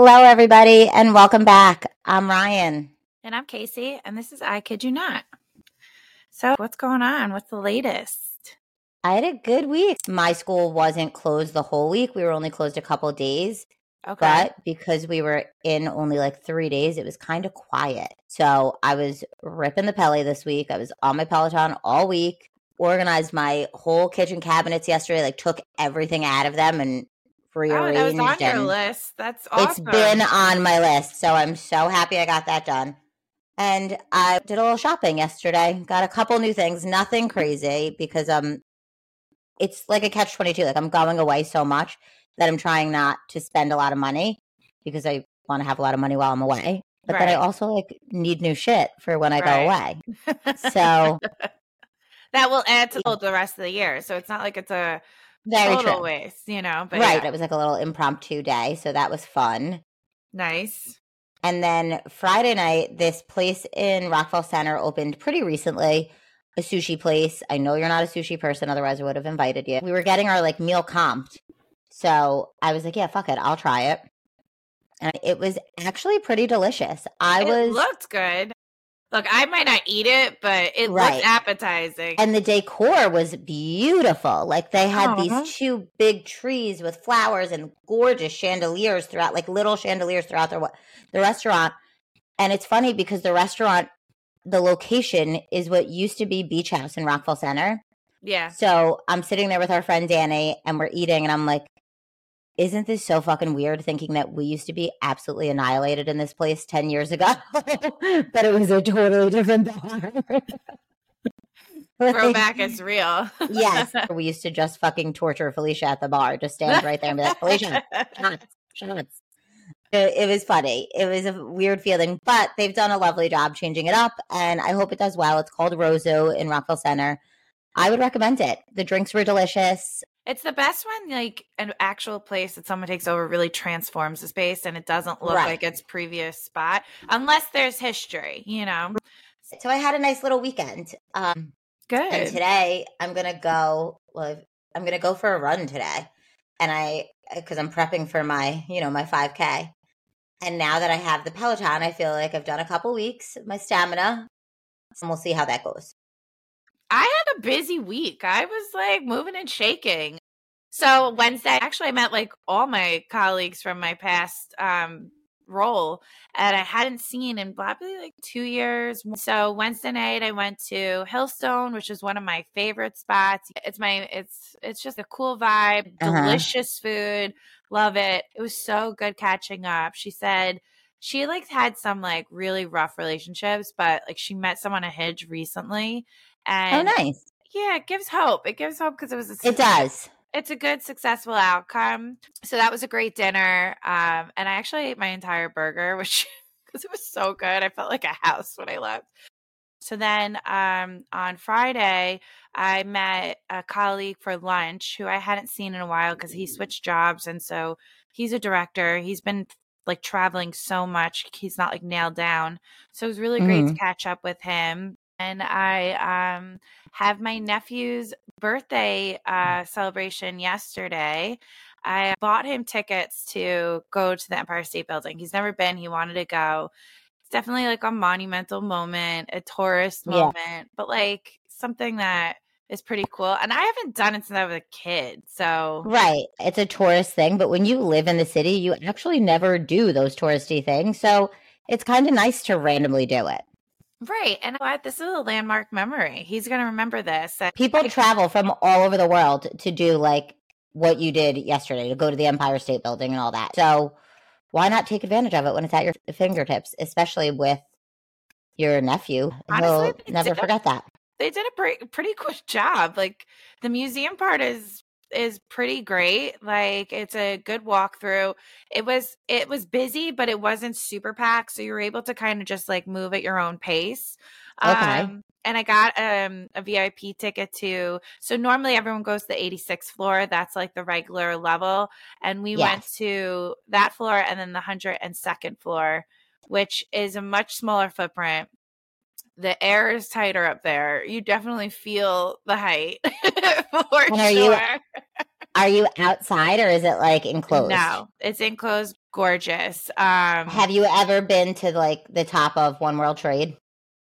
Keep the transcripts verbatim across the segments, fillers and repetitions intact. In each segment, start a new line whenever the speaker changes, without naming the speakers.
Hello, everybody, and welcome back. I'm Ryan.
And I'm Casey, and this is I Kid You Not. So what's going on? What's the latest?
I had a good week. My school wasn't closed the whole week. We were only closed a couple of days.
Okay.
But because we were in only like three days, it was kind of quiet. So I was ripping the Pelly this week. I was on my Peloton all week, organized my whole kitchen cabinets yesterday, like took everything out of them and rearranged.
Oh, that was on your
and
list. That's awesome.
It's been on my list. So I'm so happy I got that done. And I did a little shopping yesterday. Got a couple new things. Nothing crazy because um, it's like a catch twenty-two. Like I'm going away so much that I'm trying not to spend a lot of money because I want to have a lot of money while I'm away. But
Right.
then I also like need new shit for when I
Right.
go away. So
that will add to the rest of the year. So it's not like it's a
very
total
true.
waste, you know. But
right.
yeah.
It was like a little impromptu day. So that was fun.
Nice.
And then Friday night, this place in Rockville Center opened pretty recently, a sushi place. I know you're not a sushi person, otherwise I would have invited you. We were getting our like meal comped. So I was like, yeah, fuck it. I'll try it. And it was actually pretty delicious. I
it
was
looked good. Look, I might not eat it, but it
Right.
looked appetizing.
And the decor was beautiful. Like they had
Aw.
these two big trees with flowers and gorgeous chandeliers throughout, like little chandeliers throughout the, the restaurant. And it's funny because the restaurant, the location is what used to be Beach House in Rockville Center.
Yeah.
So I'm sitting there with our friend Danny and we're eating and I'm like, isn't this so fucking weird thinking that we used to be absolutely annihilated in this place ten years ago? But it was a totally different bar.
Throwback is real.
Yes. We used to just fucking torture Felicia at the bar. Just stand right there and be like, Felicia, shots, shots. It, it was funny. It was a weird feeling, but they've done a lovely job changing it up, and I hope it does well. It's called Rozo in Rockville Center. I would recommend it. The drinks were delicious.
It's the best when like an actual place that someone takes over really transforms the space and it doesn't look
Right.
like its previous spot unless there's history, you know.
So I had a nice little weekend. Um,
Good.
And today I'm going to go, well, I'm going to go for a run today. And I, because I'm prepping for my, you know, my five K. And now that I have the Peloton, I feel like I've done a couple weeks, my stamina, and we'll see how that goes.
I had a busy week. I was like moving and shaking. So Wednesday, actually, I met like all my colleagues from my past um, role, and I hadn't seen in probably like two years. So Wednesday night, I went to Hillstone, which is one of my favorite spots. It's my, it's, it's just a cool vibe,
Uh-huh.
delicious food, love it. It was so good catching up. She said she like had some like really rough relationships, but like she met someone at Hinge recently. And
oh, nice.
Yeah, it gives hope. It gives hope because it was a
It does.
It's a good, successful outcome. So that was a great dinner. Um, and I actually ate my entire burger, which because it was so good. I felt like a house when I left. So then um, on Friday, I met a colleague for lunch who I hadn't seen in a while because he switched jobs. And so he's a director. He's been like traveling so much. He's not like nailed down. So it was really great
Mhm.
to catch up with him. And I um, have my nephew's birthday uh, celebration yesterday. I bought him tickets to go to the Empire State Building. He's never been. He wanted to go. It's definitely like a monumental moment, a tourist
Yeah.
moment, but like something that is pretty cool. And I haven't done it since I was a kid. So
Right. It's a tourist thing, but when you live in the city, you actually never do those touristy things. So it's kind of nice to randomly do it.
Right. And what? This is a landmark memory. He's going to remember this. And
People
I-
travel from all over the world to do like what you did yesterday, to go to the Empire State Building and all that. So why not take advantage of it when it's at your fingertips, especially with your nephew?
Honestly,
He'll
they
never
did a-
forget that.
They did a pretty, pretty good job. Like the museum part is is pretty great. Like it's a good walkthrough. It was it was busy, but it wasn't super packed, so you were able to kind of just like move at your own pace.
Okay.
Um, and I got um, a V I P ticket too. So normally everyone goes to the eighty-sixth floor. That's like the regular level. And we went
Yes.
to that floor and then the one hundred second floor, which is a much smaller footprint. The air is tighter up there. You definitely feel the height for
And are you-
sure.
Are you outside or is it like enclosed?
No, it's enclosed. Gorgeous. Um,
Have you ever been to like the top of One World Trade?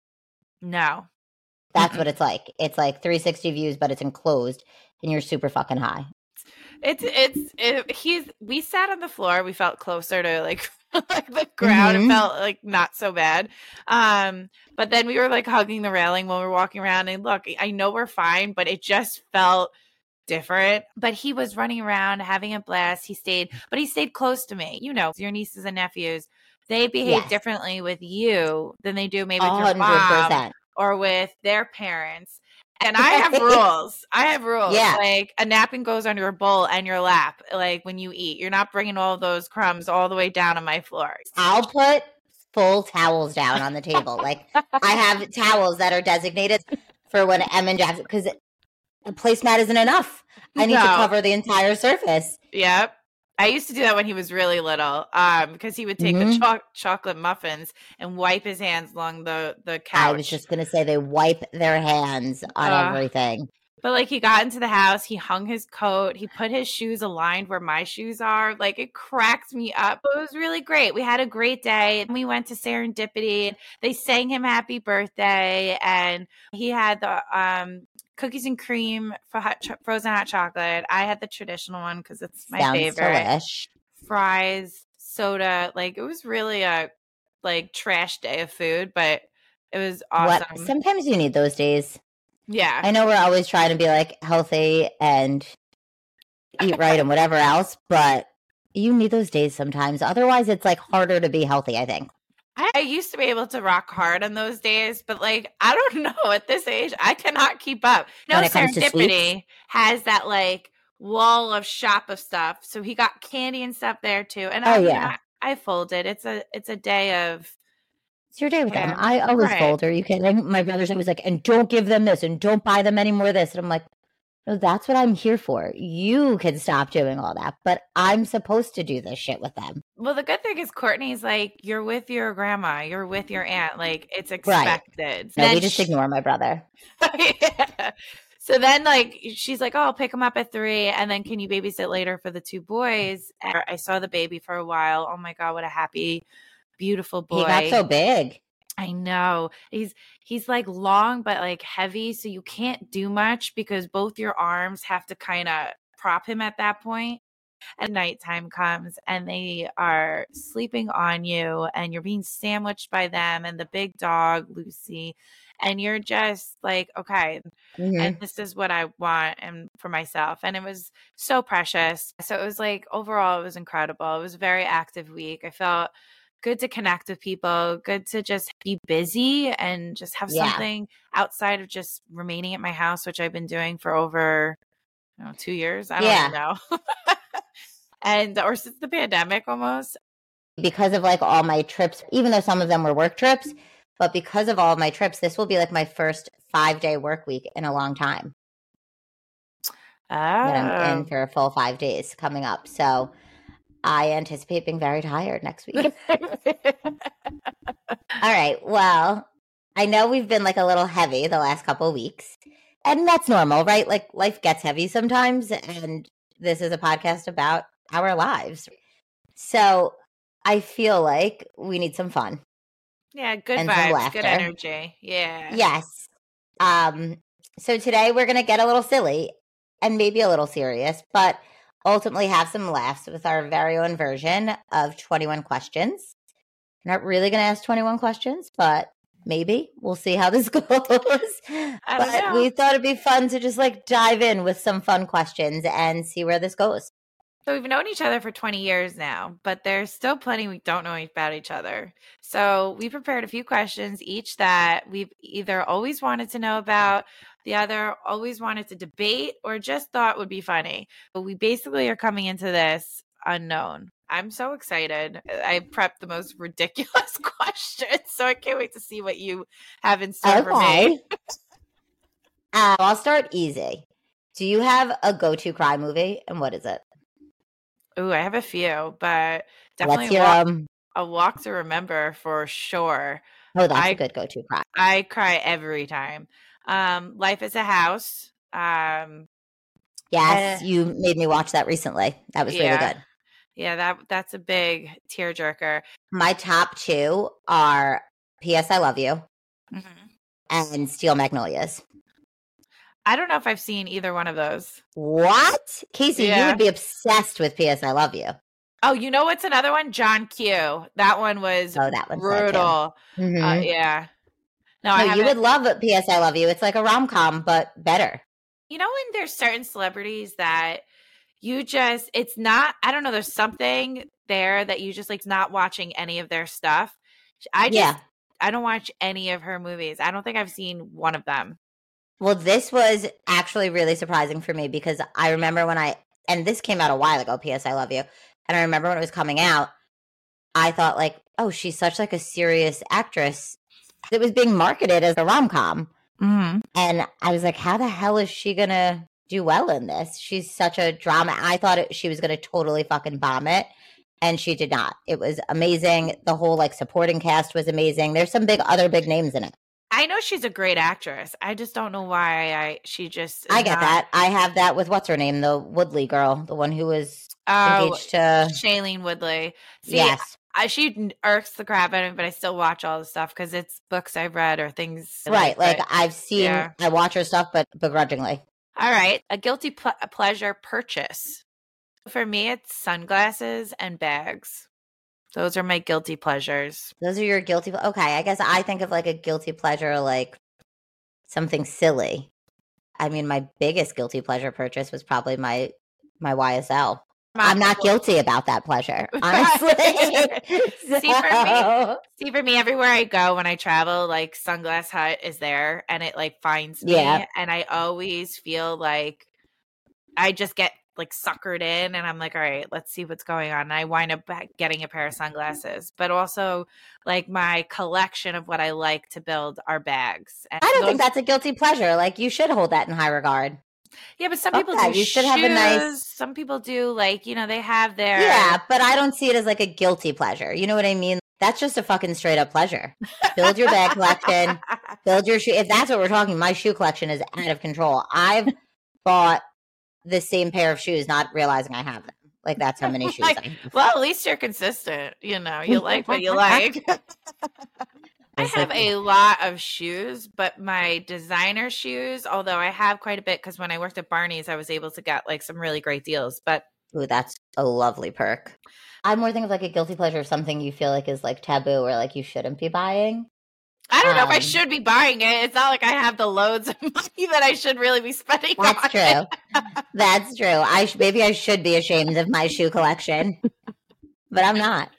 No.
That's Mm-mm. what it's like. It's like three sixty views, but it's enclosed and you're super fucking high.
It's, it's, it, he's, we sat on the floor. We felt closer to like, like the ground. Mm-hmm. It felt like not so bad. Um, but then we were like hugging the railing when we were walking around, and look, I know we're fine, but it just felt different. But he was running around having a blast. He stayed, but he stayed close to me. You know, your nieces and nephews, they behave yes. differently with you than they do maybe with your mom or with their parents. And I have rules. I have rules. Yeah. Like a napkin goes on your bowl and your lap. Like when you eat, you're not bringing all those crumbs all the way down on my floor.
I'll put full towels down on the table. Like I have towels that are designated for when Em and Jeff, because a placemat isn't enough. I need no. to cover the entire surface.
Yep. I used to do that when he was really little, um, because he would take mm-hmm. the cho- chocolate muffins and wipe his hands along the, the couch.
I was just going to say they wipe their hands on uh, everything.
But like he got into the house, he hung his coat, he put his shoes aligned where my shoes are. Like it cracked me up. It was really great. We had a great day. And we went to Serendipity. They sang him happy birthday. And he had the um, cookies and cream for hot cho- frozen hot chocolate. I had the traditional one because it's my
Sounds
favorite.
Delish.
Fries, soda. Like it was really a like trash day of food, but it was awesome.
What? Sometimes you need those days.
Yeah.
I know we're always trying to be like healthy and eat right and whatever else, but you need those days sometimes. Otherwise, it's like harder to be healthy, I think.
I used to be able to rock hard on those days, but like, I don't know, at this age, I cannot keep up. No, Serendipity has that like wall of shop of stuff. So he got candy and stuff there too. And
oh,
I,
yeah.
I, I folded. It's a, it's a day of,
It's your day with yeah. them. I always right. fold. Are you kidding? My brother's always like, and don't give them this and don't buy them any more of this. And I'm like, no, that's what I'm here for. You can stop doing all that, but I'm supposed to do this shit with them.
Well, the good thing is Courtney's like, you're with your grandma, you're with your aunt. Like, it's expected.
Right. No, we just she- ignore my brother.
yeah. So then, like, she's like, oh, I'll pick them up at three. And then can you babysit later for the two boys? And I saw the baby for a while. Oh, my God, what a happy beautiful boy.
He got so big.
I know. He's he's like long but like heavy, so you can't do much because both your arms have to kind of prop him at that point. And nighttime comes and they are sleeping on you and you're being sandwiched by them and the big dog, Lucy. And you're just like, okay, mm-hmm. and this is what I want and for myself. And it was so precious. So it was like overall, it was incredible. It was a very active week. I felt good to connect with people, good to just be busy and just have yeah. something outside of just remaining at my house, which I've been doing for over you know, two years. I don't yeah. even know. and or since the pandemic almost.
Because of like all my trips, even though some of them were work trips, but because of all of my trips, this will be like my first five day work week in a long time.
Oh.
That I'm in for a full five days coming up. So I anticipate being very tired next week. All right. Well, I know we've been like a little heavy the last couple of weeks, and that's normal, right? Like life gets heavy sometimes, and this is a podcast about our lives. So I feel like we need some fun.
Yeah, good vibes, good energy. Yeah.
Yes. Um. So today we're going to get a little silly and maybe a little serious, but ultimately have some laughs with our very own version of twenty-one questions. I'm not really going to ask twenty-one questions, but maybe. We'll see how this goes.
I
but
don't know.
We thought it'd be fun to just like dive in with some fun questions and see where this goes.
So we've known each other for twenty years now, but there's still plenty we don't know about each other. So we prepared a few questions each that we've either always wanted to know about, the other always wanted to debate, or just thought would be funny. But we basically are coming into this unknown. I'm so excited. I prepped the most ridiculous questions, so I can't wait to see what you have in store
okay.
for me.
uh, I'll start easy. Do you have a go-to cry movie, and what is it?
Ooh, I have a few, but definitely
Let's hear
walk,
them.
a walk to remember for sure.
Oh, that's
I,
a good go-to cry.
I cry every time. Um, Life is a House. Um,
Yes,
Uh,
you made me watch that recently. That was
yeah.
really good.
Yeah, that that's a big tearjerker.
My top two are P S I Love You
Mm-hmm.
and Steel Magnolias.
I don't know if I've seen either one of those.
What? Casey, you
Yeah.
would be obsessed with P S I Love You.
Oh, you know what's another one? John Q. That one was
Oh, that one's good too.
brutal.
Mhm.
Uh, yeah. No, I
No, you
haven't.
would love P S I Love You. It's like a rom-com, but better.
You know when there's certain celebrities that you just, it's not, I don't know, there's something there that you just like not watching any of their stuff. I just,
Yeah.
I don't watch any of her movies. I don't think I've seen one of them.
Well, this was actually really surprising for me because I remember when I, and this came out a while ago, P S I Love You. And I remember when it was coming out, I thought like, oh, she's such like a serious actress. It was being marketed as a rom-com.
Mm-hmm.
And I was like, how the hell is she going to do well in this? She's such a drama. I thought it, she was going to totally fucking bomb it. And she did not. It was amazing. The whole like supporting cast was amazing. There's some big other big names in it.
I know she's a great actress. I just don't know why I she just
I get
not...
that. I have that with what's her name, the Woodley girl, the one who was
oh,
engaged to
Shailene Woodley. See,
yes.
I, she irks the crap out of me, but I still watch all the stuff because it's books I've read or things.
Right. Like,
like
I've seen,
yeah.
I watch her stuff, but begrudgingly.
All right. A guilty ple- pleasure purchase. For me, it's sunglasses and bags. Those are my guilty pleasures.
Those are your guilty. Okay. I guess I think of like a guilty pleasure, like something silly. I mean, my biggest guilty pleasure purchase was probably my, my Y S L. I'm not guilty about that pleasure, honestly.
so, see, for me, see, for me, everywhere I go when I travel, like Sunglass Hut is there and it like finds me.
Yeah.
And I always feel like I just get like suckered in and I'm like, all right, let's see what's going on. And I wind up getting a pair of sunglasses, but also like my collection of what I like to build are bags. And
I don't
those-
think that's a guilty pleasure. Like you should hold that in high regard.
Yeah, but some
Fuck
people
that.
do
You should
shoes.
have a nice.
Some people do like, you know, they have their.
Yeah, but I don't see it as like a guilty pleasure. You know what I mean? That's just a fucking straight up pleasure. Build your bag collection. Build your shoe. If that's what we're talking, my shoe collection is out of control. I've bought the same pair of shoes, not realizing I have them. Like that's how many shoes
like,
I have.
Well, at least you're consistent. You know, you like what you like. I have a lot of shoes, but my designer shoes, although I have quite a bit because when I worked at Barney's, I was able to get like some really great deals. But
ooh, that's a lovely perk. I'm more thinking of like a guilty pleasure of something you feel like is like taboo or like you shouldn't be buying.
I don't
um,
know if I should be buying it. It's not like I have the loads of money that I should really be spending.
That's
on
true.
It.
That's true. I sh- maybe I should be ashamed of my shoe collection, but I'm not.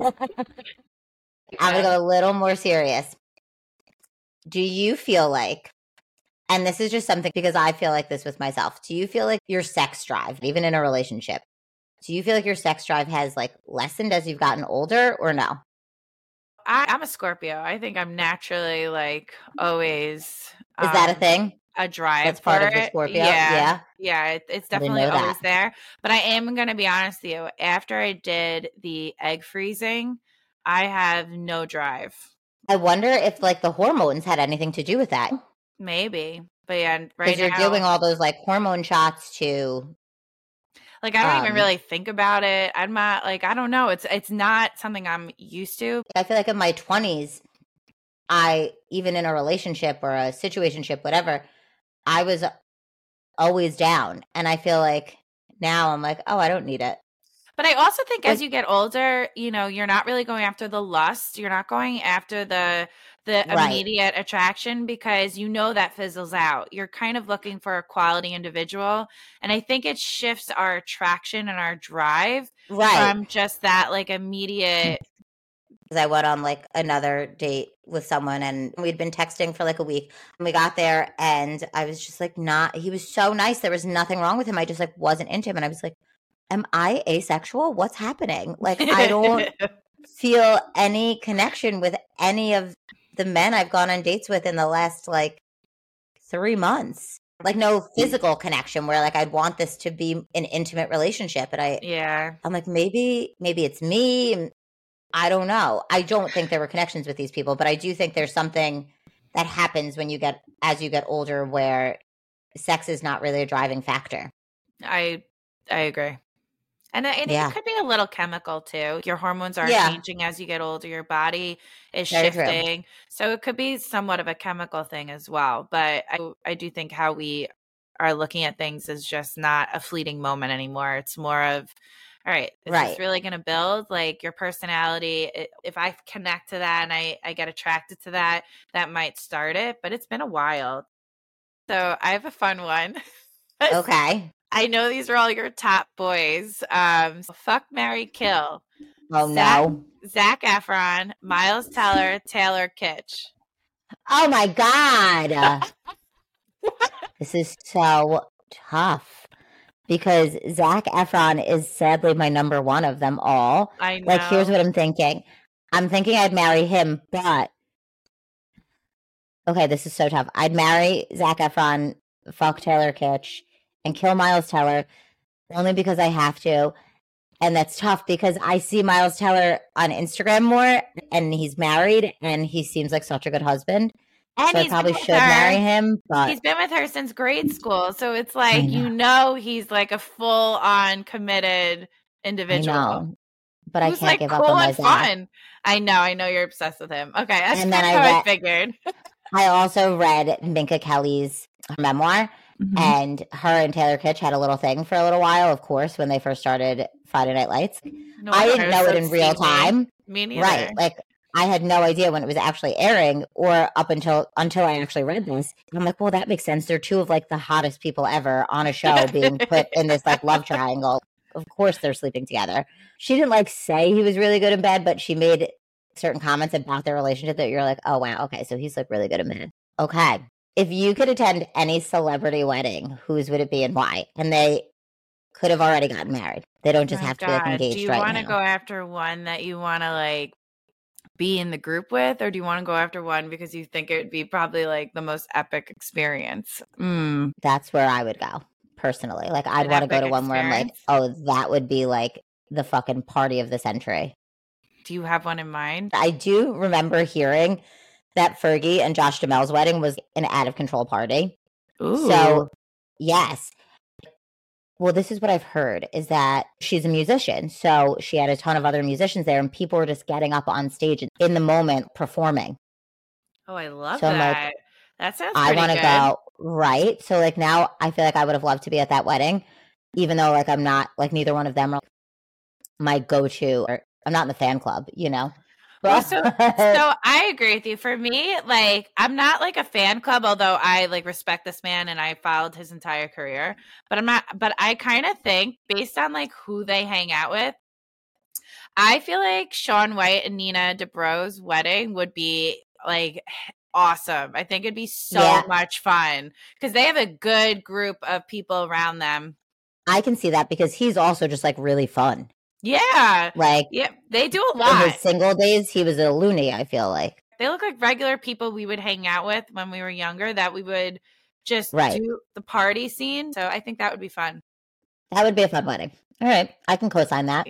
I'm going to go a little more serious. Do you feel like, and this is just something because I feel like this with myself, do you feel like your sex drive, even in a relationship, do you feel like your sex drive has like lessened as you've gotten older or no?
I, I'm a Scorpio. I think I'm naturally like always.
Is um, that a thing?
A drive.
That's part
for
of the
it.
Scorpio?
Yeah.
Yeah.
Yeah. It, it's definitely always there. But I am going to be honest with you. After I did the egg freezing, I have no drive.
I wonder if like the hormones had anything to do with that.
Maybe. But yeah, right now.
Because you're doing all those like hormone shots to.
Like, I don't
um,
even really think about it. I'm not like, I don't know. It's it's not something I'm used to.
I feel like in my twenties, I, even in a relationship or a situationship, whatever, I was always down. And I feel like now I'm like, oh, I don't need it.
But I also think as you get older, you know, you're not really going after the lust. You're not going after the the
Right.
immediate attraction because you know that fizzles out. You're kind of looking for a quality individual. And I think it shifts our attraction and our drive
Right.
from just that like immediate.
Because I went on like another date with someone and we'd been texting for like a week. And we got there and I was just like not, he was so nice. There was nothing wrong with him. I just like wasn't into him. And I was like, am I asexual? What's happening? Like, I don't feel any connection with any of the men I've gone on dates with in the last like three months. Like no physical connection where like I'd want this to be an intimate relationship. And I,
yeah,
I'm like, maybe, maybe it's me. I don't know. I don't think there were connections with these people, but I do think there's something that happens when you get, as you get older where sex is not really a driving factor.
I I agree. And it,
Yeah.
it could be a little chemical too. Your hormones are
Yeah.
changing as you get older. Your body is
Very true.
shifting. So it could be somewhat of a chemical thing as well. But I, I do think how we are looking at things is just not a fleeting moment anymore. It's more of, all right, is
Right.
this really going to build like your personality? It, if I connect to that and I, I get attracted to that, that might start it. But it's been a while. So I have a fun one.
Okay.
I know these are all your top boys. Um, so fuck, marry, kill.
Oh,
Zac,
no.
Zac Efron, Miles Teller, Taylor Kitsch.
Oh, my God. This is so tough because Zac Efron is sadly my number one of them all.
I know.
Like, here's what I'm thinking. I'm thinking I'd marry him, but okay, this is so tough. I'd marry Zac Efron, fuck Taylor Kitsch, and kill Miles Teller only because I have to. And that's tough because I see Miles Teller on Instagram more and he's married and he seems like such a good husband.
And
so I
he's
probably
been with
should
her.
marry him. But
He's been with her since grade school. So it's like,
know.
you know, he's like a full on committed
I
individual.
know. But
Who's
I can't
like
give
cool
up on my
and
Zac.
fun. I know. I know you're obsessed with him. Okay. That's
And
kind
then
of
I
how I
read-
figured.
I also read Minka Kelly's memoir.
Mhm.
And her and Taylor Kitsch had a little thing for a little while, of course, when they first started Friday Night Lights.
No
I
wonder
didn't
was
know
so
it in real
steamy.
time.
Me neither.
Right. Like, I had no idea when it was actually airing or up until until I actually read this. And I'm like, well, that makes sense. They're two of, like, the hottest people ever on a show being put in this, like, love triangle. Of course they're sleeping together. She didn't, like, say he was really good in bed, but she made certain comments about their relationship that you're like, oh, wow, okay, so he's, like, really good in bed. Okay. If you could attend any celebrity wedding, whose would it be and why? And they could have already gotten married. They don't just
Oh,
have to be like,
God.
engaged
Do you
right
want to
now.
go after one that you want to like be in the group with, or do you want to go after one because you think it would be probably like the most epic experience? Mm.
That's where I would go, personally. Like, I'd
An
want to go
epic
to one where I'm like,
experience?
oh, that would be like the fucking party of the century.
Do you have one in mind?
I do remember hearing that Fergie and Josh Duhamel's wedding was an out-of-control party.
Ooh.
So, yes. Well, this is what I've heard, is that she's a musician. So she had a ton of other musicians there, and people were just getting up on stage in the moment performing.
Oh, I love
So I'm like,
that. That sounds
I
pretty
want to
good.
go, right? So, like, now I feel like I would have loved to be at that wedding, even though, like, I'm not, like, neither one of them are my go-to, or I'm not in the fan club, you know?
Well, so, so I agree with you. For me, like, I'm not like a fan club, although I like respect this man and I followed his entire career. But I'm not, but I kind of think based on like who they hang out with, I feel like Shaun White and Nina Dobreau's wedding would be like awesome. I think it'd be so
Yeah.
much fun because they have a good group of people around them.
I can see that because he's also just, like, really fun.
Yeah.
Like,
Yeah, they do a
in
lot.
his single days, he was a loony, I feel like.
They look like regular people we would hang out with when we were younger that we would just
Right.
do the party scene. So I think that would be fun.
That would be a fun wedding. All right. I can co-sign that.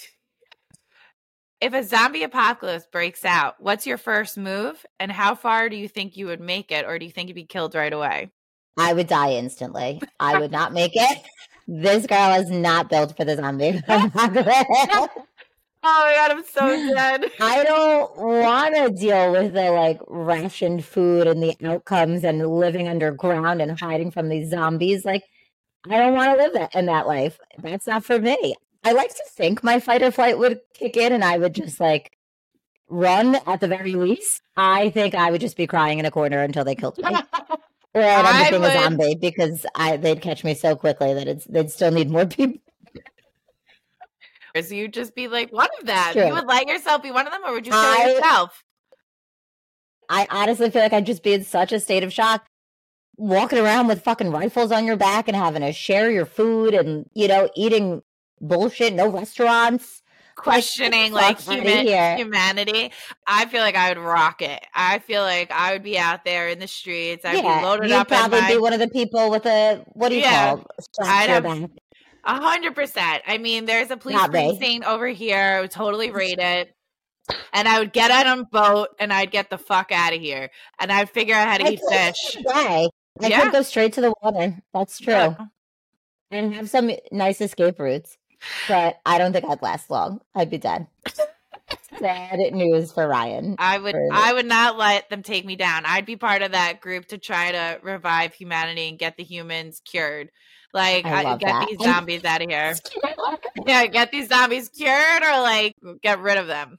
If a zombie apocalypse breaks out, what's your first move and how far do you think you would make it, or do you think you'd be killed right away?
I would die instantly. I would not make it. This girl is not built for the zombie apocalypse.
Oh my God, I'm so dead.
I don't want to deal with the, like, rationed food and the outcomes and living underground and hiding from these zombies. Like, I don't want to live that in that life. That's not for me. I like to think my fight or flight would kick in and I would just, like, run at the very least. I think I would just be crying in a corner until they killed me. Or I'd end
I
up being
would-
a zombie because I they'd catch me so quickly that it's they'd still need more people.
So you'd just be like one of them.
True.
You would let yourself be one of them, or would you kill
I-
yourself?
I honestly feel like I'd just be in such a state of shock, walking around with fucking rifles on your back and having to share your food and, you know, eating bullshit, no restaurants.
Questioning
Like,
like
fuck outta
human,
here.
humanity. I feel like I would rock it. I feel like I would be out there in the streets. I'd
yeah,
be loaded
you'd
up in
probably
my
be one of the people with a, what do you
Yeah.
call it? Strap
I'd
to your
have-
back.
A hundred percent. I mean, there's a police
Not me.
precinct over here. I would totally rate it. And I would get on a boat and I'd get the fuck out of here. And I'd figure out how to
I
eat
could
fish.
die. I
Yeah.
could go straight to the water. That's true.
Yeah.
and have some nice escape routes, but I don't think I'd last long. I'd be dead. Sad news for Ryan.
I would
For-
I would not let them take me down. I'd be part of that group to try to revive humanity and get the humans cured. Like,
I
I
love
get
that.
these zombies out of here. Yeah, get these zombies cured or like get rid of them.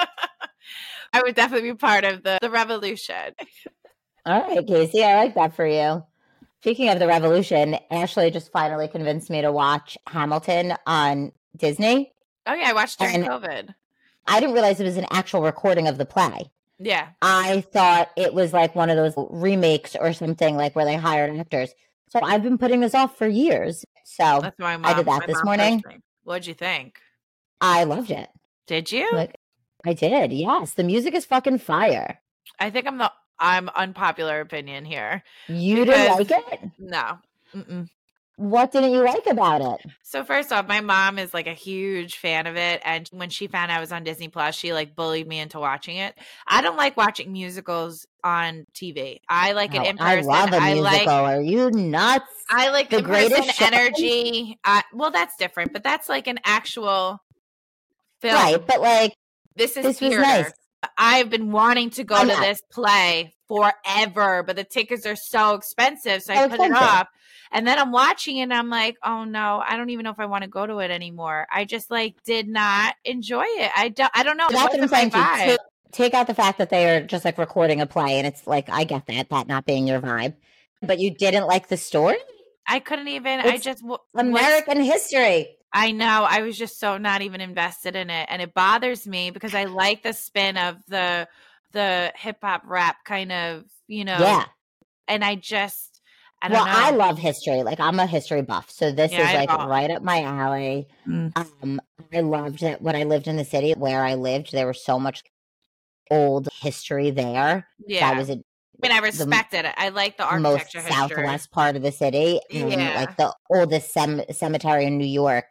I would definitely be part of the, the revolution.
All right, Casey, I like that for you. Speaking of the revolution, Ashley just finally convinced me to watch Hamilton on Disney.
Oh yeah, I watched during
And
COVID.
I didn't realize it was an actual recording of the play.
Yeah.
I thought it was like one of those remakes or something, like where they hired actors. So I've been putting this off for years. So
That's my mom.
I did that
my
this
mom
morning.
pushed me. What'd you think?
I loved it.
Did you?
Like, I did. Yes, the music is fucking fire.
I think I'm the I'm unpopular opinion here.
You
Because-
didn't like it?
No. Mm-mm.
What didn't you like about it?
So first off, my mom is like a huge fan of it, and when she found out I was on Disney Plus, she like bullied me into watching it. I don't like watching musicals on T V. I like it
Oh,
in
I
person.
love a
I
musical.
like
Are you nuts?
I like
The
the in-person
Greatest Showman?
energy. Uh, well, that's different, but that's like an actual film.
Right, but like
This is
this was
theater.
nice.
I've been wanting to go
I'm
to
not.
this play forever, but the tickets are so expensive, so I
So
put it
expensive.
off. And then I'm watching it and I'm like, oh no, I don't even know if I want to go to it anymore. I just like did not enjoy it. I don't I don't know. It
That's what I'm
wasn't
saying.
my
To
vibe.
take, take out the fact that they are just like recording a play, and it's like I get that that not being your vibe, but you didn't like the story.
I couldn't even I
It's
just w- was-
American history.
I know. I was just so not even invested in it. And it bothers me because I like the spin of the the hip hop rap kind of, you know.
Yeah.
And I just I don't
Well,
know.
I love history. Like I'm a history buff, so this
Yeah,
is
I
like
know.
right up my alley.
Mm.
Um, I loved it when I lived in the city where I lived. There was so much old history there.
Yeah.
That was a,
I mean, I respected it. I like the
the most
architecture history.
southwest part of the city, and
Yeah.
like the oldest cem- cemetery in New York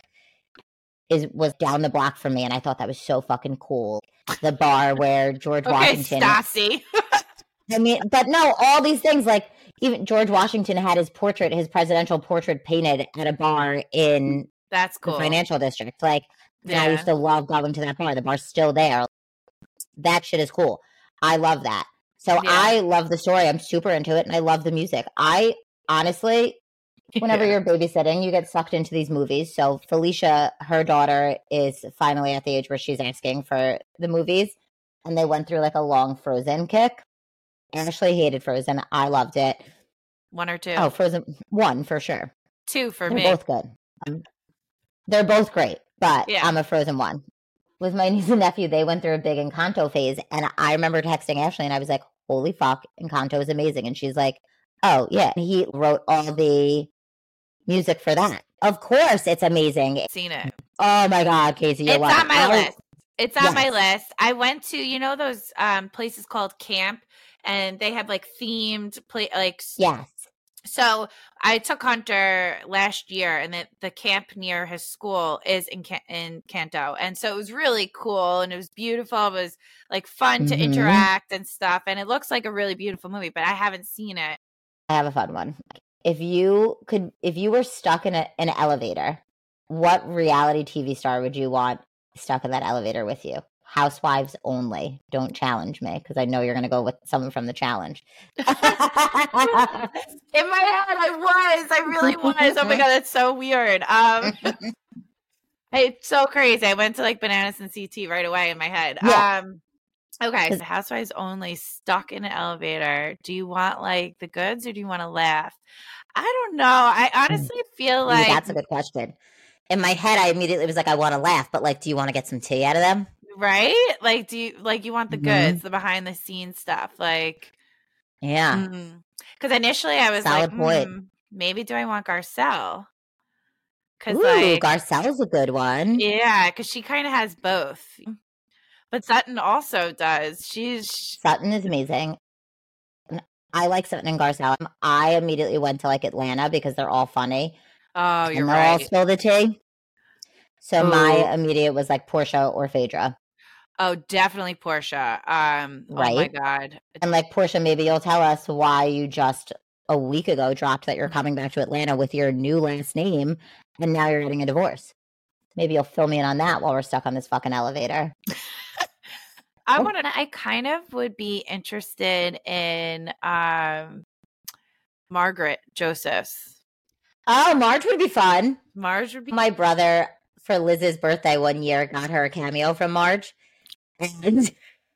is was down the block from me, and I thought that was so fucking cool. The bar where George
Okay,
Washington.
Stassi.
I mean, but no, all these things like even George Washington had his portrait, his presidential portrait, painted at a bar in
That's
the
cool.
financial district. Like, and I
Yeah.
used to love going to that bar. The bar's still there. That shit is cool. I love that. So
Yeah.
I love the story. I'm super into it, and I love the music. I honestly, whenever
Yeah.
you're babysitting, you get sucked into these movies. So Felicia, her daughter, is finally at the age where she's asking for the movies, and they went through like a long Frozen kick. Ashley hated Frozen. I loved it.
One or two.
Oh, Frozen one for sure.
Two for
They're
me.
both good. Um, they're both great, but
Yeah.
I'm a Frozen one. With my niece and nephew, they went through a big Encanto phase, and I remember texting Ashley, and I was like, "Holy fuck, Encanto is amazing!" And she's like, "Oh yeah." And he wrote all the music for that. Of course, it's amazing.
Seen it.
Oh my god, Casey, you'll
It's
love
on
it.
my
I'll-
list. It's on my
Yes.
list. I went to, you know, those um places called camp, and they have like themed play like s-
Yes.
So I took Hunter last year, and the, the camp near his school is in Can- in Kanto, and so it was really cool and it was beautiful. It was like fun to
Mhm.
interact and stuff, and it looks like a really beautiful movie. But I haven't seen it.
I have a fun one. If you could, if you were stuck in a, an elevator, what reality T V star would you want stuck in that elevator with you? Housewives only. Don't challenge me because I know you're going to go with someone from the challenge.
In my head, I was. I really was. Oh my god, that's so weird. Um, it's so crazy. I went to like Bananas and C T right away in my head.
Yeah.
Um, okay,
'Cause-
so housewives only, stuck in an elevator. Do you want like the goods or do you want to laugh? I don't know. I honestly feel
Ooh,
like
that's a good question. In my head, I immediately was like, I want to laugh, but like, do you want to get some tea out of them?
right. Like, do you like you want the
Mhm.
goods, the behind the scenes stuff, like.
Yeah.
Because initially I was
Solid
like,
point.
hmm, maybe do I want Garcelle? Because
Ooh,
like,
Garcelle's a good one.
yeah, because she kind of has both. But Sutton also does. She's
Sutton is amazing. And I like Sutton and Garcelle. I immediately went to like Atlanta because they're all funny.
oh, you're
and they'll all
right.
spill the tea. So
Ooh.
my immediate was like Portia or Phaedra.
Oh, definitely Portia. Um, oh my
Right?
god.
And like Portia, maybe you'll tell us why you just a week ago dropped that you're coming back to Atlanta with your new last name, and now you're getting a divorce. Maybe you'll fill me in on that while we're stuck on this fucking elevator.
I want to. I kind of would be interested in um, Margaret Josephs.
Oh, Marge would be fun.
Marge would be.
My brother, for Liz's birthday one year, got her a cameo from Marge. And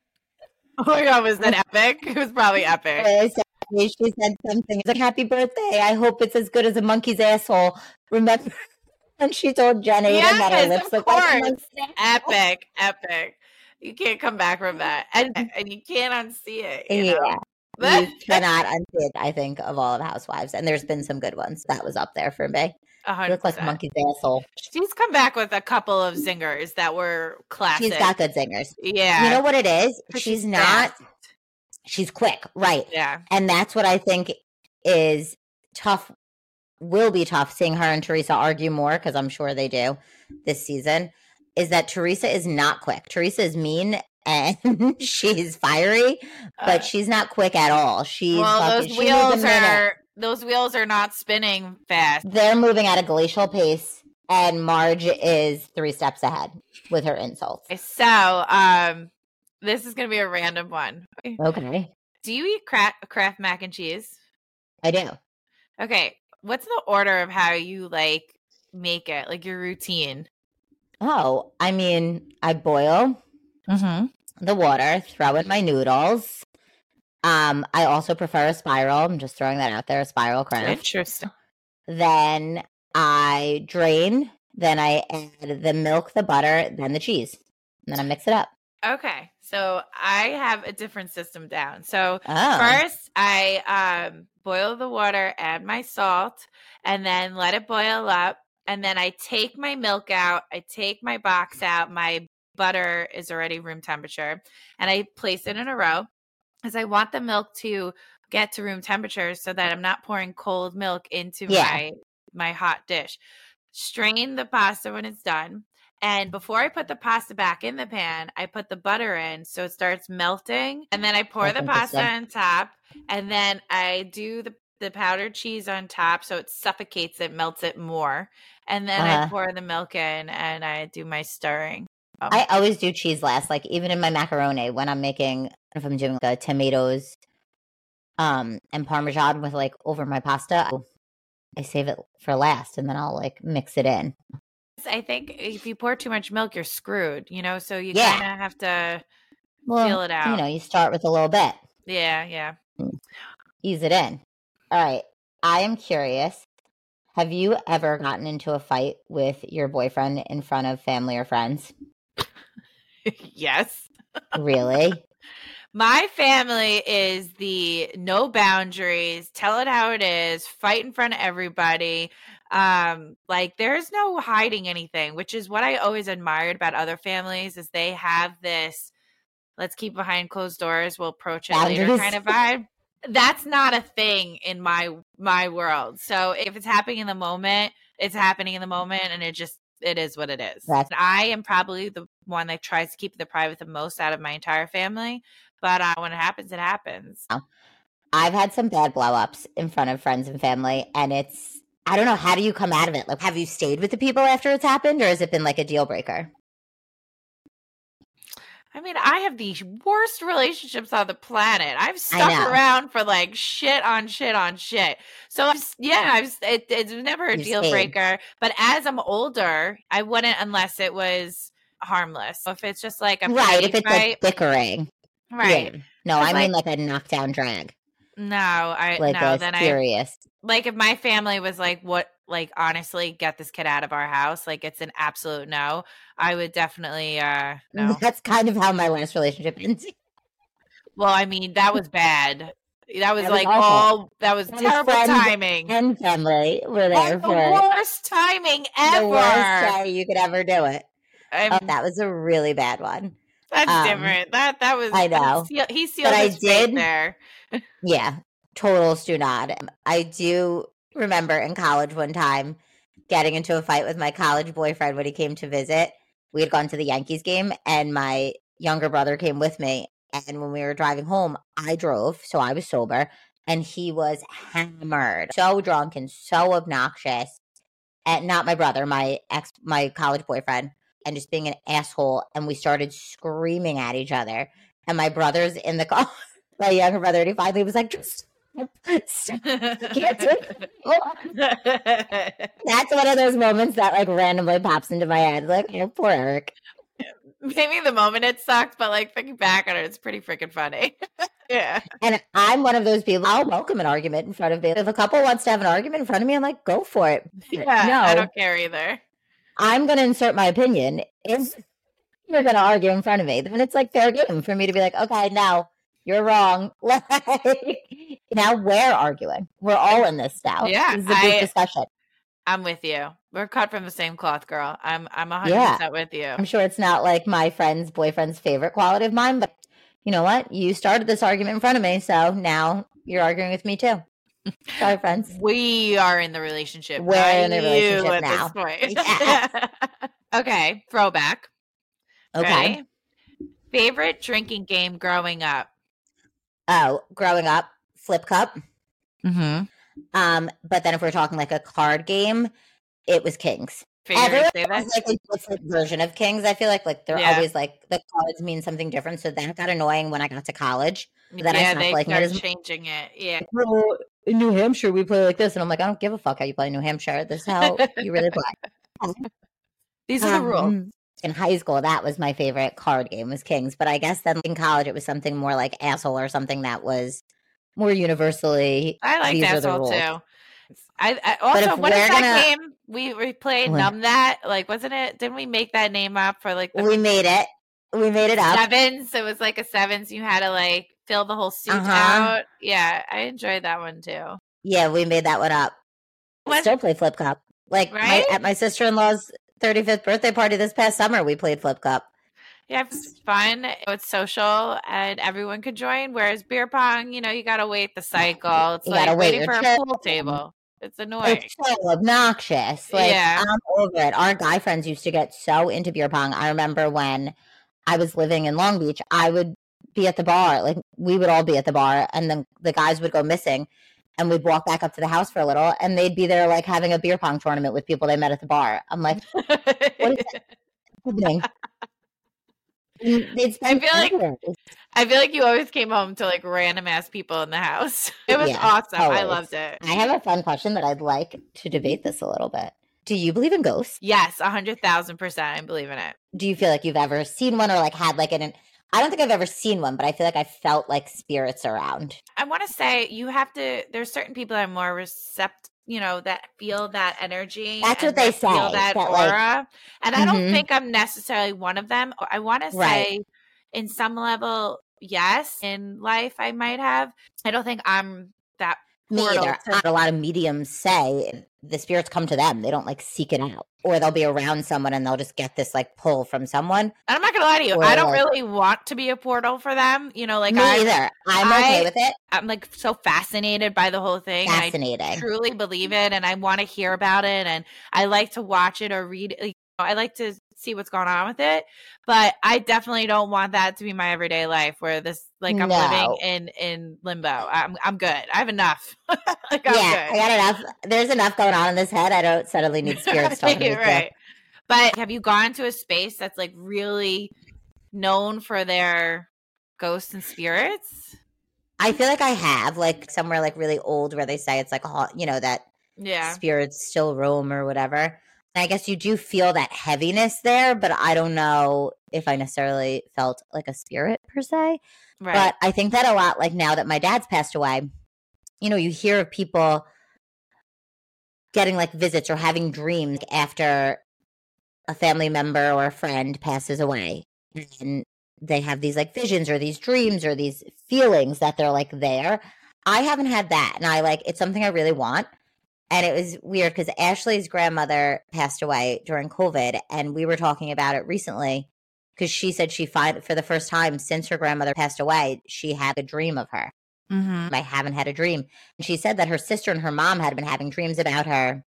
oh my God, was that epic? It was probably epic.
She said something like, happy birthday. I hope it's as good as a monkey's asshole. Remember? And she told Jen Aiden
yes,
that her lips look like a monkey's asshole.
Epic, epic. You can't come back from that. And and you can't unsee it. You
yeah.
know?
You cannot unsee it, I think, of all of Housewives. And there's been some good ones. That was up there for me.
You
look like a monkey's asshole.
She's come back with a couple of zingers that were classic.
She's got good zingers.
Yeah.
You know what it is? She's,
she's
not,
fast.
She's quick. Right.
Yeah.
And that's what I think is tough, will be tough, seeing her and Teresa argue more, because I'm sure they do this season, is that Teresa is not quick. Teresa is mean and she's fiery, but uh, she's not quick at all. She's
well,
fucking,
those wheels are those wheels are not spinning fast.
They're moving at a glacial pace, and Marge is three steps ahead with her insults.
So, um, this is going to be a random one.
Okay.
Do you eat Kraft, Kraft mac and cheese?
I do.
Okay. What's the order of how you like make it? Like your routine?
Oh, I mean, I boil
mm-hmm.
the water, throw in my noodles. Um, I also prefer a spiral. I'm just throwing that out there, a spiral Kraft.
Interesting.
Then I drain. Then I add the milk, the butter, then the cheese. And then I mix it up.
Okay. So I have a different system down. So
oh.
first I um, boil the water, add my salt, and then let it boil up. And then I take my milk out. I take my box out. My butter is already room temperature. And I place it in a row because I want the milk to get to room temperature so that I'm not pouring cold milk into
yeah.
my my hot dish. Strain the pasta when it's done. And before I put the pasta back in the pan, I put the butter in so it starts melting. And then I pour That's the pasta on top. And then I do the, the powdered cheese on top so it suffocates it, melts it more. And then uh-huh. I pour the milk in and I do my stirring.
Oh. I always do cheese last, like even in my macaroni when I'm making, if I'm doing like tomatoes um, and Parmesan with like over my pasta, I save it for last and then I'll like mix it in.
I think if you pour too much milk, you're screwed, you know, so you
yeah.
kind of have to
well,
feel it out.
You know, you start with a little bit.
Yeah, yeah.
Ease it in. All right. I am curious. Have you ever gotten into a fight with your boyfriend in front of family or friends?
Yes.
Really?
My family is the no boundaries, tell it how it is, fight in front of everybody. Um, like there's no hiding anything, which is what I always admired about other families is they have this, let's keep behind closed doors, we'll approach it
boundaries.
later kind of vibe. That's not a thing in my my world. So if it's happening in the moment, it's happening in the moment and it just it is what it is.
That's-
I am probably the one that tries to keep the private the most out of my entire family. But uh, when it happens, it happens.
I've had some bad blow-ups in front of friends and family, and it's, I don't know, how do you come out of it? Like, have you stayed with the people after it's happened, or has it been like a deal breaker?
I mean, I have the worst relationships on the planet. I've stuck around for like shit on shit on shit. So I've, yeah, I've, it, it's never a
You've
deal
stayed.
breaker. But as I'm older, I wouldn't unless it was harmless. So if it's just like a
right, if it's
fight,
like bickering.
Right.
Yeah. No, I mean
like,
like a knockdown drag.
No, I
like
no.
a
Then
furious.
I like if my family was like, "What? Like honestly, get this kid out of our house." Like it's an absolute no. I would definitely uh no.
That's kind of how my last relationship ended.
Well, I mean that was bad. That was,
that was
like
awful.
all that was
that
terrible
was
timing.
And family were there
like
for
the worst timing ever.
The worst way you could ever do it.
Oh,
that was a really bad one.
That's
um,
different. That that was.
I know.
He sealed his
I did,
fate there.
Yeah, total stu nod. I do remember in college one time getting into a fight with my college boyfriend when he came to visit. We had gone to the Yankees game, and my younger brother came with me. And when we were driving home, I drove, so I was sober. and he was hammered, so drunk and so obnoxious. And not my brother, my ex, my college boyfriend, and just being an asshole. And we started screaming at each other. And my brother's in the car, my younger brother, and he finally was like, just stop. Can't do it. That's one of those moments that like randomly pops into my head. Like, oh, poor Eric.
Maybe the moment it sucked, but like thinking back on it, it's pretty freaking funny. Yeah.
And I'm one of those people, I'll welcome an argument in front of me. If a couple wants to have an argument in front of me, I'm like, go for it.
Yeah,
no,
I don't care either.
I'm going to insert my opinion. If you're going to argue in front of me, then it's like fair game for me to be like, okay, now you're wrong. Now we're arguing. We're all in this now.
Yeah,
This is a group
I-
discussion.
I'm with you. We're cut from the same cloth, girl. I'm I'm one hundred percent
Yeah.
with you.
I'm sure it's not like my friend's boyfriend's favorite quality of mine, but you know what? You started this argument in front of me, so now you're arguing with me too. Sorry, friends.
We are in the relationship.
We're
not
in a relationship
you at
now.
this point.
Yeah.
Okay, throwback.
Okay.
Ready? Favorite drinking game growing up?
Oh, growing up, Flip Cup.
Mm-hmm.
Um, but then if we're talking like a card game, it was Kings.
Figured
Everyone
you'd say that.
has like a different version of Kings. I feel like like they're
Yeah.
always like the cards mean something different. So that got annoying when I got to college. Then I
yeah,
stopped
they
liking it
start
as much.
changing it. Yeah.
Well, in New Hampshire, we play like this, and I'm like, I don't give a fuck how you play in New Hampshire. This is how you really play.
These are the rules.
Um, in high school, that was my favorite card game was Kings. But I guess then in college, it was something more like Asshole or something that was more universally.
I like
these are the
Asshole
rules.
too. I, I
But
also
if
what is
we're
that
gonna-
game we we played?
What?
Numb That, like, wasn't it? Didn't we make that name up for like the
We made it. We made it up.
sevens? It was like a sevens. You had to like fill the whole suit
Uh-huh.
out. Yeah, I enjoyed that one too.
Yeah, we made that one up. We
What-
still play Flip Cup. Like my,
Right?
at my sister in law's thirty-fifth birthday party this past summer, we played Flip Cup.
Yeah, it's fun. It's social, and everyone could join. Whereas beer pong, you know, you gotta wait the cycle. It's
You
like
gotta wait
waiting
your
for a
turn.
pool table. It's annoying.
It's so obnoxious. Like
Yeah.
I'm over it. Our guy friends used to get so into beer pong. I remember when I was living in Long Beach, I would be at the bar. Like we would all be at the bar, and then the guys would go missing, and we'd walk back up to the house for a little, and they'd be there like having a beer pong tournament with people they met at the bar. I'm like, what is happening? And they'd spend
feel like-
hours.
I feel like you always came home to like random ass people in the house. It was
Yeah,
awesome. I
always.
loved it.
I have a fun question that I'd like to debate this a little bit. Do you believe in ghosts?
Yes, a hundred thousand percent. I believe in it.
Do you feel like you've ever seen one or like had like an? I don't think I've ever seen one, but I feel like I felt like spirits around.
I want to say you have to. There's certain people that are more receptive, you know, that feel that energy.
That's
and
what they
that Feel
say,
that,
that, like-
aura, and I don't
Mhm.
think I'm necessarily one of them. I want to say,
Right.
in some level, yes. In life, I might have. I don't think I'm that.
Me
portal
either.
to-
A lot of mediums say the spirits come to them. They don't like seek it out, or they'll be around someone and they'll just get this like pull from someone.
And I'm not gonna lie to you.
Or
I don't
like-
really want to be a portal for them. You know, like
Me
I,
either. I'm okay
I-
with it.
I'm like so fascinated by the whole thing. and I
Fascinating.
truly believe it, and I want to hear about it, and I like to watch it or read it. Like, I like to see what's going on with it, but I definitely don't want that to be my everyday life where this like I'm living
No.
in in limbo. I'm I'm good. I have enough. like I'm
Yeah, I
good.
got enough. There's enough going on in this head. I don't suddenly need spirits talking to me. too.
right. But have you gone to a space that's like really known for their ghosts and spirits?
I feel like I have, like somewhere like really old where they say it's like a haunt, you know, that
Yeah.
spirits still roam or whatever. And I guess you do feel that heaviness there, but I don't know if I necessarily felt like a spirit per se.
Right.
But I think that a lot, like now that my dad's passed away, you know, you hear of people getting like visits or having dreams after a family member or a friend passes away. And they have these like visions or these dreams or these feelings that they're like there. I haven't had that. And I like, it's something I really want. And it was weird because Ashley's grandmother passed away during COVID. And we were talking about it recently because she said she find for the first time since her grandmother passed away, she had a dream of her.
mm-hmm.
I haven't had a dream. And she said that her sister and her mom had been having dreams about her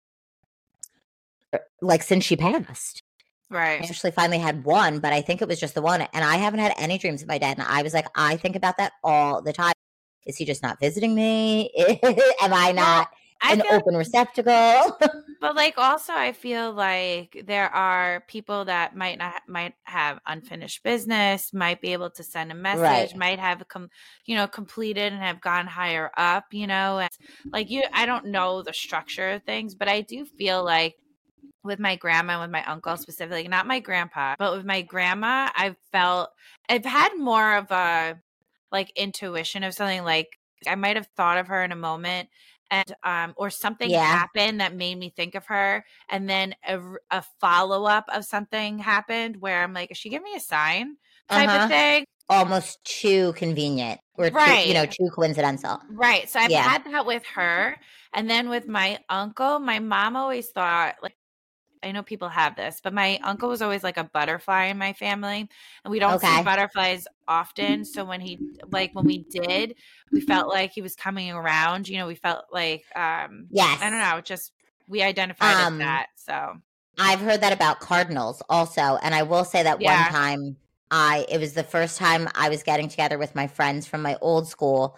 like since she passed.
Right.
Ashley finally had one, but I think it was just the one. And I haven't had any dreams of my dad. And I was like, I think about that all the time. Is he just not visiting me? Am I not
I
an
feel
open receptacle?
But like also I feel like there are people that might not might have unfinished business, might be able to send a message,
Right.
might have com- you know completed and have gone higher up, you know. And like you I don't know the structure of things, but I do feel like with my grandma and with my uncle specifically, not my grandpa, but with my grandma, I've felt I've had more of a like intuition of something, like I might have thought of her in a moment and um or something
Yeah.
happened that made me think of her, and then a, a follow-up of something happened where I'm like, is she giving me a sign type
Uh-huh.
of thing?
Almost too convenient or
Right.
too, you know, too coincidental.
Right. So I've
Yeah.
had that with her. And then with my uncle, my mom always thought, like, I know people have this, but my uncle was always like a butterfly in my family, and we don't see
Okay.
butterflies often. So when he, like when we did, we felt like he was coming around, you know, we felt like, um,
Yes.
I don't know, just we identified as
Um,
that. So
I've heard that about cardinals also. And I will say that one
Yeah.
time I, it was the first time I was getting together with my friends from my old school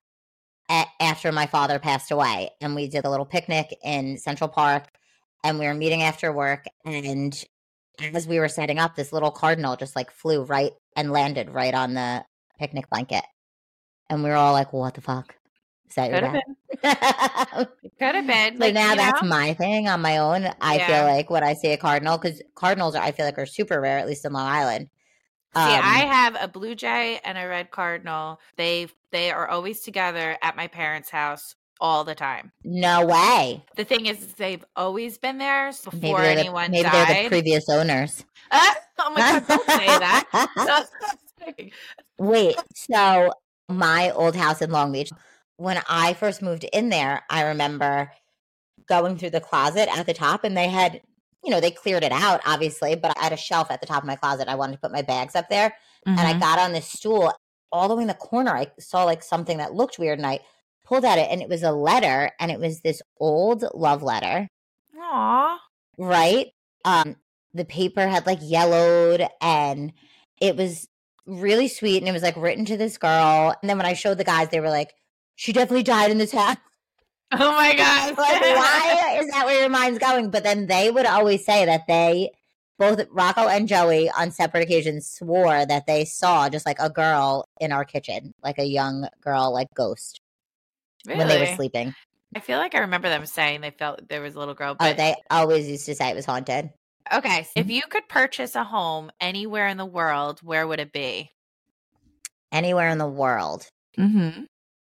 a- after my father passed away. And we did a little picnic in Central Park, and we were meeting after work. And as we were setting up, this little cardinal just like flew right and landed right on the picnic blanket. And we were all like, what the fuck? Is that your
Could have
dad?
been. Could have been.
So
Like,
now
you
that's
know?
my thing on my own. I
Yeah.
feel like when I see a cardinal, because cardinals are, I feel like, are super rare, at least in Long Island.
See, I
Um,
have a blue jay and a red cardinal. They they are always together at my parents' house all the time.
no way.
The thing is, is they've always been there s-
Maybe
before
they're the,
anyone
maybe they're the
died.
previous owners.
Ah, oh my God, don't say that.
Wait, so my old house in Long Beach, when I first moved in there, I remember going through the closet at the top, and they had, you know, they cleared it out, obviously, but I had a shelf at the top of my closet. I wanted to put my bags up there. And I
Mhm.
got on this stool all the way in the corner. I saw like something that looked weird, and I pulled at it, and it was a letter, and it was this old love letter,
Aw.
right? Um, the paper had like yellowed, and it was really sweet, and it was like written to this girl. And then when I showed the guys, they were like, she definitely died in this house.
Oh my God.
Like, why is that where your mind's going? But then they would always say that they, both Rocco and Joey, on separate occasions, swore that they saw just like a girl in our kitchen, like a young girl, like ghost,
Really?
when they were sleeping.
I feel like I remember them saying they felt there was a little girl.
Oh,
But
they always used to say it was haunted.
okay, so if you could purchase a home anywhere in the world, where would it be?
Anywhere in the world.
Mm-hmm.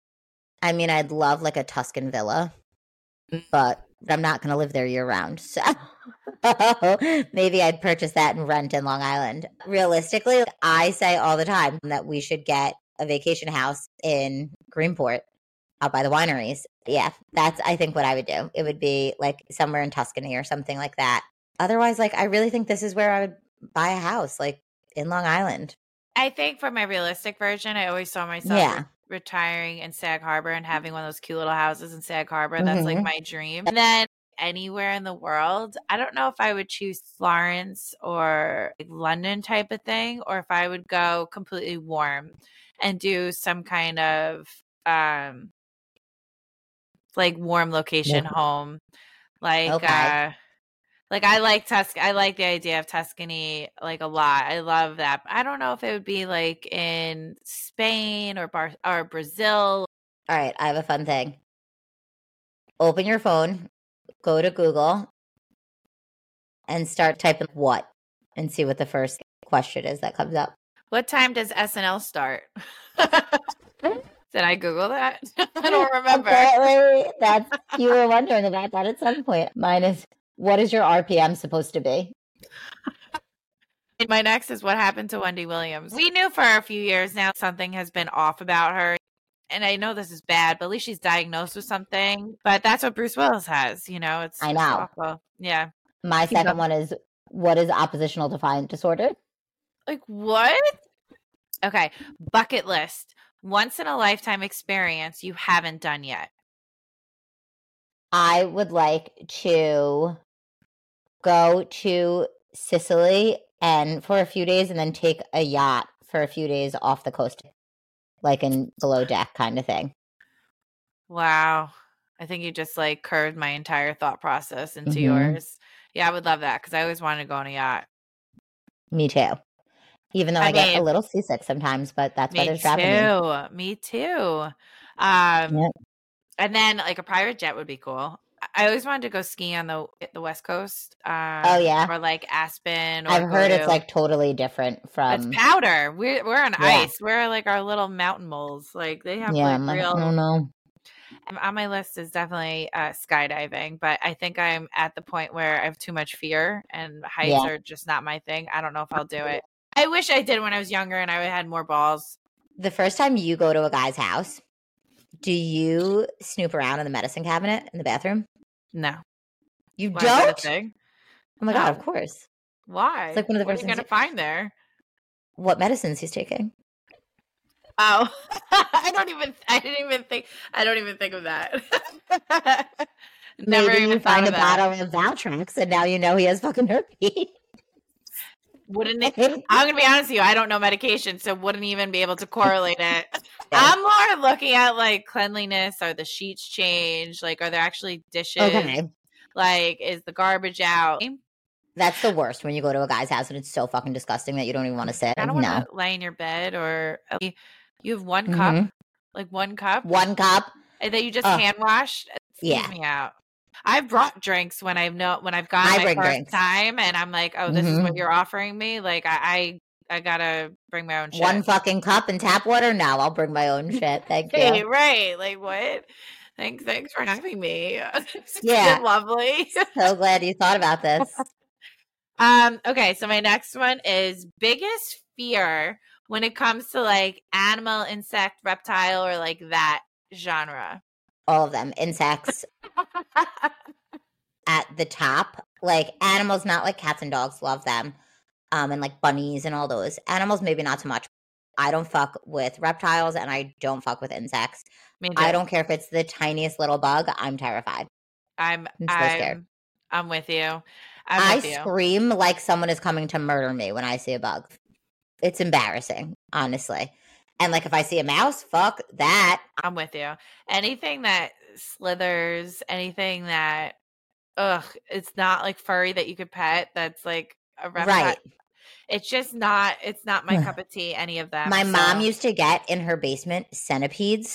I mean, I'd love like a Tuscan villa, but I'm not going to live there year round. So maybe I'd purchase that and rent in Long Island. Realistically, I say all the time that we should get a vacation house in Greenport out by the wineries. Yeah, that's, I think, what I would do. It would be like somewhere in Tuscany or something like that. Otherwise, like, I really think this is where I would buy a house, like in Long Island.
I think for my realistic version, I always saw myself
Yeah.
re- retiring in Sag Harbor and having one of those cute little houses in Sag Harbor. That's like
Mhm.
my dream. And then anywhere in the world, I don't know if I would choose Florence or like London type of thing, or if I would go completely warm and do some kind of um like warm location
Yeah.
home. Like
Okay.
uh like I like Tus I like the idea of Tuscany like a lot. I love that. I don't know if it would be like in Spain or Bar or Brazil.
All right, I have a fun thing. Open your phone, go to Google, and start typing what, and see what the first question is that comes up.
What time does S N L start? Did I Google that? I don't remember.
Apparently, that's, you were wondering about that at some point. Mine is, what is your R P M supposed to be?
My next is what happened to Wendy Williams. We knew for a few years now something has been off about her. And I know this is bad, but at least she's diagnosed with something. But that's what Bruce Willis has, you know. It's,
I
it's
know.
awful. Yeah.
My
Keep
second
going.
one is, what is oppositional defiant disorder?
Like what? Okay. Bucket list. Once in a lifetime experience you haven't done yet.
I would like to go to Sicily and for a few days, and then take a yacht for a few days off the coast. like in below deck kind of thing.
Wow. I think you just like curved my entire thought process into
Mhm.
yours. Yeah, I would love that because I always wanted to go on a yacht.
Me too. Even though I,
I
get a
mean,
little seasick sometimes, but that's why
me
there's Dramamine.
too. Me too. Um,
Yep.
and then like a private jet would be cool. I- I always wanted to go ski on the the West Coast, um,
Oh yeah,
or like Aspen, or
I've
go
heard it's
to.
like totally different
It's
from.
powder. We're we're on
Yeah,
ice. We're like our little mountain moles. Like they have
yeah.
like
I'm like, I don't
real.
know.
Um, On my list is definitely uh, skydiving, but I think I'm at the point where I have too much fear and heights
Yeah.
are just not my thing. I don't know if I'll do it. I wish I did when I was younger and I had more balls.
The first time you go to a guy's house, do you snoop around in the medicine cabinet in the bathroom?
No.
You
Why, is that a
don't?
thing?
Oh my god,
No.
of course.
Why?
It's like one of the
What are
first
you
things.
going to
you-
find there?
What medicines he's taking?
Oh, I don't even, I didn't even think, I don't even think of that. Never
Maybe
even
you
thought
find a
of that.
bottle of Valtrex and now you know he has fucking herpes.
Wouldn't it? I'm gonna be honest with you. I don't know medication, so wouldn't even be able to correlate it.
Yeah.
I'm more looking at like cleanliness. Are the sheets changed? Like, are there actually dishes?
Okay.
Like, is the garbage out?
That's the worst when you go to a guy's house and it's so fucking disgusting that you don't even want to sit.
I don't want
No.
to lay in your bed, or you have one
Mhm.
cup, like one cup,
One cup.
and that you just
Ugh.
hand wash. Excuse
Yeah.
me out. I've brought drinks when I've know when I've gone
I
my
bring
first
drinks.
time, and I'm like, oh, this is
Mhm.
what you're offering me. Like, I, I, I gotta bring my own shit.
One fucking cup and tap water? No, I'll bring my own shit. Thank
Hey,
you.
right. Like, what? Thanks, thanks for having me. It's
Yeah.
been lovely.
So glad you thought about this.
Um, okay, so my next one is biggest fear when it comes to like animal, insect, reptile, or like that genre.
All of them. Insects at the top. Like animals, not like cats and dogs, love them. Um, and like bunnies and all those. Animals, maybe not so much. I don't fuck with reptiles and I don't fuck with insects.
Me too.
I don't care if it's the tiniest little bug. I'm terrified.
I'm
I'm so
I'm
scared.
I'm with you. I'm
I
with you.
scream like someone is coming to murder me when I see a bug. It's embarrassing, honestly. And like if I see a mouse, fuck that.
I'm with you. Anything that slithers, anything that ugh, it's not like furry that you could pet, that's like a reptile.
Right.
It's just not it's not my cup of tea, any of them.
My mom
so.
used to get in her basement centipedes.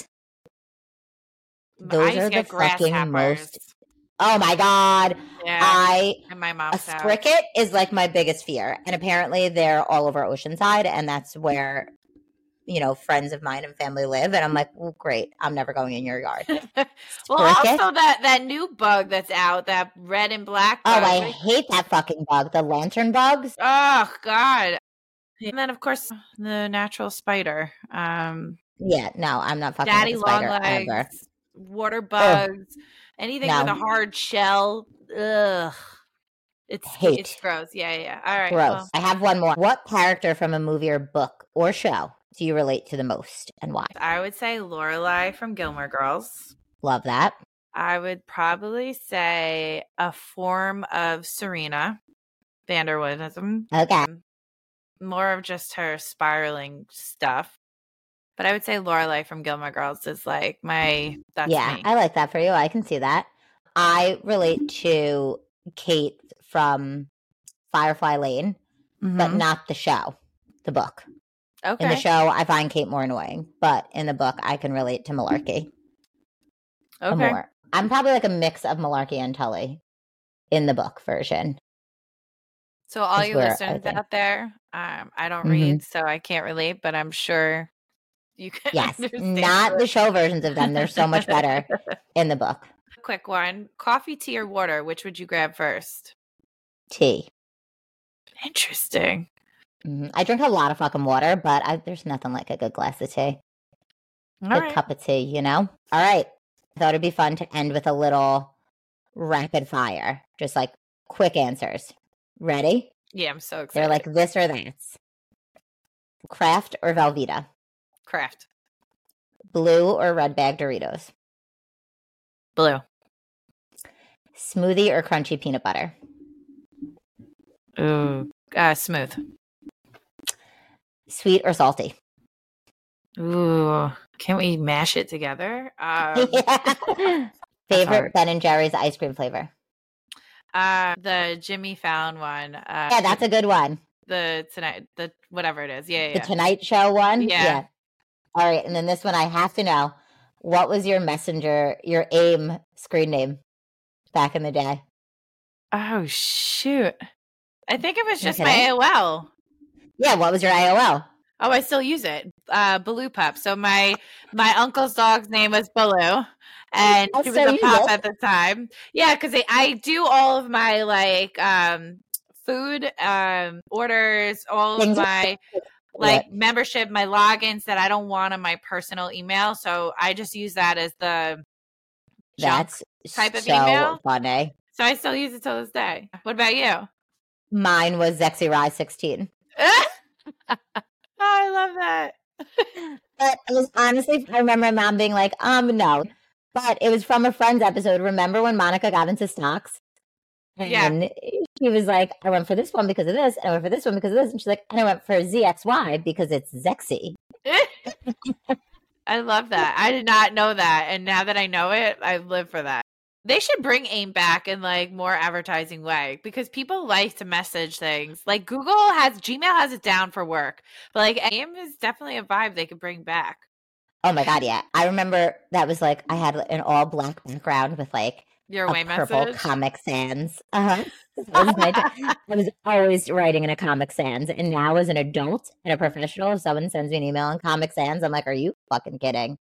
I
Those
used
are
to
the
get
fucking
grasshoppers.
most. Oh my god.
Yeah,
I
in my
a
mom's house.
spricket is like my biggest fear. And apparently they're all over Oceanside and that's where you know, friends of mine and family live. And I'm like, well, great. I'm never going in your yard.
Well,
Cricket?
also that that new bug that's out, that red and black
Oh,
bug.
I
Like,
hate that fucking bug. The lantern bugs.
oh God. And then of course the natural spider. Um
Yeah, no, I'm not fucking
daddy
with a spider
long legs,
ever.
water
Ugh,
bugs, anything with
no,
a hard shell. Ugh. It's
hate.
it's gross. Yeah, yeah. yeah. All right.
Gross.
Well,
I have one more. What character from a movie or book or show do you relate to the most and why?
I would say Lorelai from Gilmore Girls.
Love that.
I would probably say a form of Serena Vanderwoodism.
Okay.
More of just her spiraling stuff. But I would say Lorelai from Gilmore Girls is like my, that's
yeah,
me.
I like that for you. I can see that. I relate to Kate from Firefly Lane,
Mhm.
but not the show, the book.
Okay.
In the show, I find Kate more annoying, but in the book, I can relate to Malarkey
Okay.
more. I'm probably like a mix of Malarkey and Tully in the book version.
So all
is
you
where I
listeners
think.
out there, um, I don't
Mhm.
read, so I can't relate, but I'm sure you can
Yes,
understand.
not the show versions of them. They're so much better in the book.
Quick one. Coffee, tea, or water, which would you grab first?
Tea.
Interesting.
Mhm. I drink a lot of fucking water, but I, there's nothing like a good glass of tea.
All
Good
right.
cup of tea, you know? All right. I thought it'd be fun to end with a little rapid fire. Just like quick answers. Ready?
Yeah, I'm so excited.
They're like this or that. Kraft or Velveeta?
Kraft.
Blue or red bag Doritos?
Blue.
Smoothie or crunchy peanut butter?
Ooh. Uh, smooth.
Sweet or salty?
Ooh, can't we mash it together? Um,
yeah. Favorite Ben and Jerry's ice cream flavor?
Uh, the Jimmy Fallon one. Uh,
yeah, that's a good one.
The Tonight, the whatever it is. Yeah, yeah.
The Tonight Show one?
Yeah.
yeah. All right, and then this one I have to know. What was your Messenger, your AIM screen name back in the day?
Oh, shoot. I think it was just
okay.
my A O L.
Yeah, what was your A O L?
Oh, I still use it. Uh, Baloo Pup. So my my uncle's dog's name was Baloo, and
I'll
she was a pup
it.
at the time. Yeah, because I, I do all of my like um, food um, orders, all Things of my like what? membership, my logins that I don't want on my personal email. So I just use that as the
that's
type of
so
email.
Funny.
So I still use it till this day. What about you?
Mine was Zexy Rye sixteen.
Oh, I love that.
But it was honestly, I remember my mom being like, um, no. But it was from a Friends episode. Remember when Monica got into stocks? And yeah. She was like, I went for this one because of this, and I went for this one because of this. And she's like, and I went for Z X Y because it's Zexy.
I love that. I did not know that. And now that I know it, I live for that. They should bring AIM back in like more advertising way because people like to message things. Like Google has, Gmail has it down for work, but like AIM is definitely a vibe they could bring back.
Oh my God, yeah. I remember that was like, I had an all black background with like
Your
a
away
purple
message?
Comic Sans. Uh-huh. Was my, I was always writing in a Comic Sans. And now as an adult and a professional, if someone sends me an email in Comic Sans, I'm like, are you fucking kidding?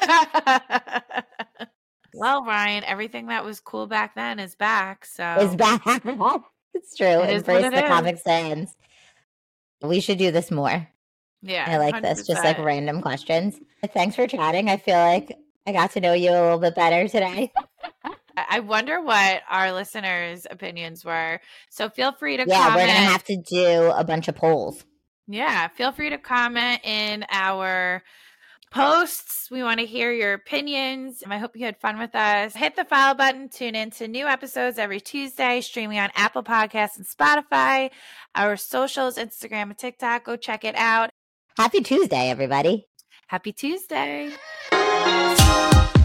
Well, Ryan, everything that was cool back then is back. So
It's back. It's true.
It
Embrace
the
is. Comic Sans. We should do this more.
Yeah.
I like one hundred percent. This. Just like random questions. Thanks for chatting. I feel like I got to know you a little bit better today.
I wonder what our listeners' opinions were. So feel free to
yeah,
comment.
we're going to have to do a bunch of polls.
Yeah. Feel free to comment in our posts. We want to hear your opinions. I hope you had fun with us. Hit the follow button. Tune in to new episodes every Tuesday, streaming on Apple Podcasts and Spotify. Our socials, Instagram and TikTok. Go check it out.
Happy Tuesday, everybody.
Happy Tuesday.